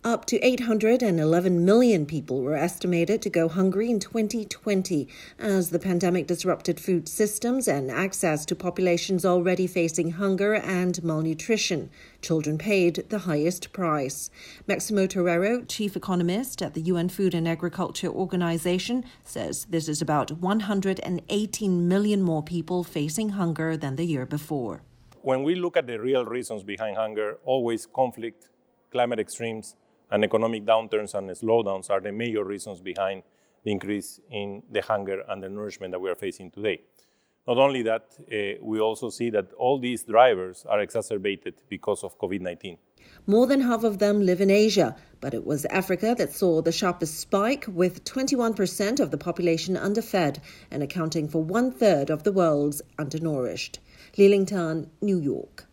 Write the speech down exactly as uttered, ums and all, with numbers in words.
Up to eight hundred eleven million people were estimated to go hungry in twenty twenty as the pandemic disrupted food systems and access to populations already facing hunger and malnutrition. Children paid the highest price. Maximo Torero, chief economist at the U N Food and Agriculture Organization, says this is about one hundred eighteen million more people facing hunger than the year before. When we look at the real reasons behind hunger, always conflict, climate extremes, and economic downturns and slowdowns are the major reasons behind the increase in the hunger and the nourishment that we are facing today. Not only that, uh, we also see that all these drivers are exacerbated because of COVID nineteen. More than half of them live in Asia, but it was Africa that saw the sharpest spike, with twenty-one percent of the population underfed and accounting for one-third of the world's undernourished. Li Ling Tan, New York.